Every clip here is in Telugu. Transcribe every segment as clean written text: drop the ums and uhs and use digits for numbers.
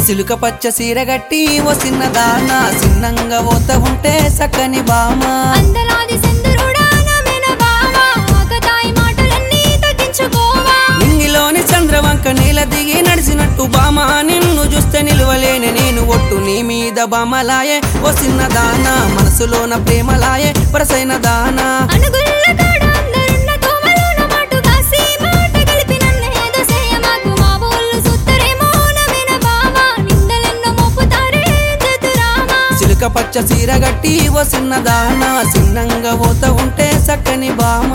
సిలుక పచ్చ సీర గట్టి ఓ చిన్నదాన చిన్నంగా పోత ఉంటే సక్కని బామ అందలాది సందరుడా నమెన బావా ఆకతాయి మాటలన్నీ తగ్గించుకోవా నింగిలోని చంద్రవంక నీల దిగి నడిచినట్టు బామ నిన్ను చూస్తే నిలువలేని నేను ఒట్టు నీ మీద బామలాయే ఓ చిన్నదాన మనసులోన ప్రేమలాయే వరసైన దానా అనుగుల్ల కాడ అందరున్న తోమలోన మాటు కాసి మాట కలిపి నన్నేదో చేయమాకు మా ఊళ్ళు సుత్తరేమో నమెన బావా నిందలెన్నో మోపుతారే చతురామా సిలుక పచ్చ సీర గట్టి ఓ చిన్నదాన చిన్నంగా పోత ఉంటే సక్కని బామ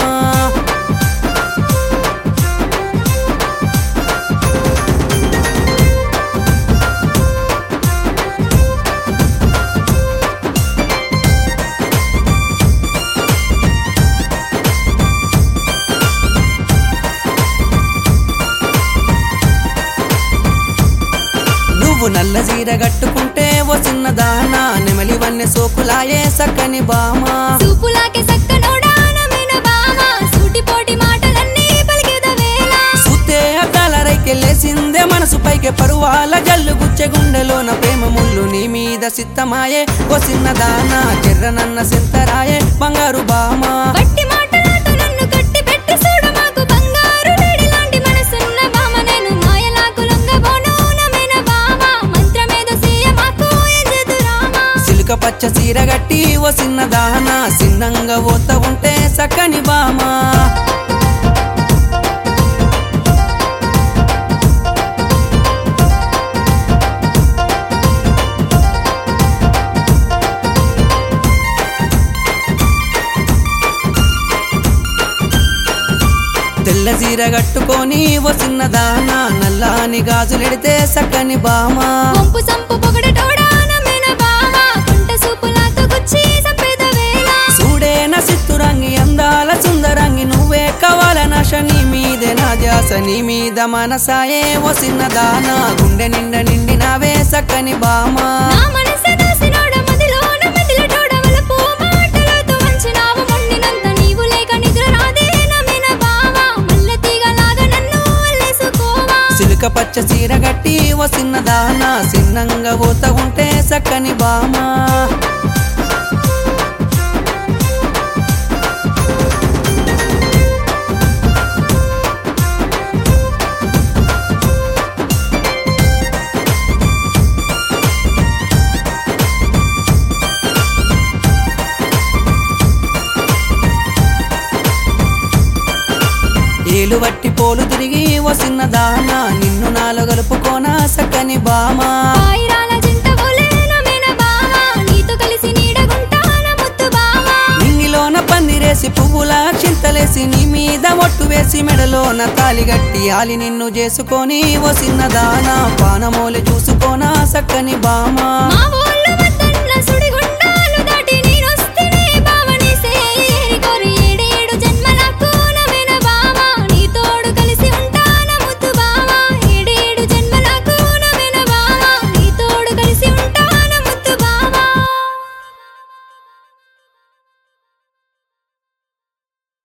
నువ్వు నల్ల సీర గట్టుకుంటే ఓ చిన్నదానా నెమలివన్నె సోకులాయే సక్కని బామ చూపులాకే సక్కనోడా నమెన బావా సూటిపోటి మాటలన్నీ పలికేదవేళ సుత్తే అద్దాల రైకెళ్ళేసిందే మనసు పైకి పరువాల జల్లు గుచ్చె గుండెలోన ప్రేమ ముళ్ళు నీ మీద సిత్తమాయే ఓ చిన్నదానా చెర్రనన్న సెంతరాయే బంగారు బామ వట్టి మాటలతో నన్ను కట్టి పెట్టి చూడ మాకు బంగారు లేడి లాంటి మనసున్న బామ నేను మాయలాకు లొంగబోను నమెన బావా మంత్రమేదో సీయ మాకు ఏం చతురామా సిలుక పచ్చ సీర గట్టి ఓ చిన్నదానా చిన్నంగా పోత ఉంటే సక్కని బామ తెల్ల సీర గట్టుకొని ఓ చిన్నదానా నల్లాని గాజులెడితే సక్కని బామ వంపు సంపు పొగడటోడా నమెన బావా కుంట సూపులాతో గుచ్చి సంపేదవేళ చూడేన సిత్తురంగి అందాల సుందరంగి నువ్వే కావాలనాశ నీ మీదే నా ధ్యాస నీ మీద మనసాయే ఓ చిన్నదానా గుండె నిండా నిండినావే సక్కని బామ నా మనసే దాసినోడ మదిలోన మెదిలటోడ వలపు మాటలతో వంచినావు మొండినంత నీవు లేక నిద్ర రాదే నమెన బావా మల్లె తీగలాగా నన్ను అల్లేసుకోవా సిలుక పచ్చ సీర గట్టి ఓ చిన్నదానా చిన్నంగా పోత ఉంటే సక్కని బామ ఏలు వట్టి పోలు తిరిగి ఓ చిన్నదానా నిన్ను నాలో గలుపుకోనా సక్కని బామ పాయిరాల జింట బోలే నమెన బావా నీతో కలిసి నీడగుంటాన ముద్దు బావా నింగిలోన పందిరేసి పువ్వుల చింతలేసి నీ మీద ఒట్టు వేసి మెడలోన తాలిగట్టి ఆలి నిన్ను చేసుకొని ఓ చిన్నదానా పానమోలి చూసుకోనా సక్కని బామ మా ఊళ్ళో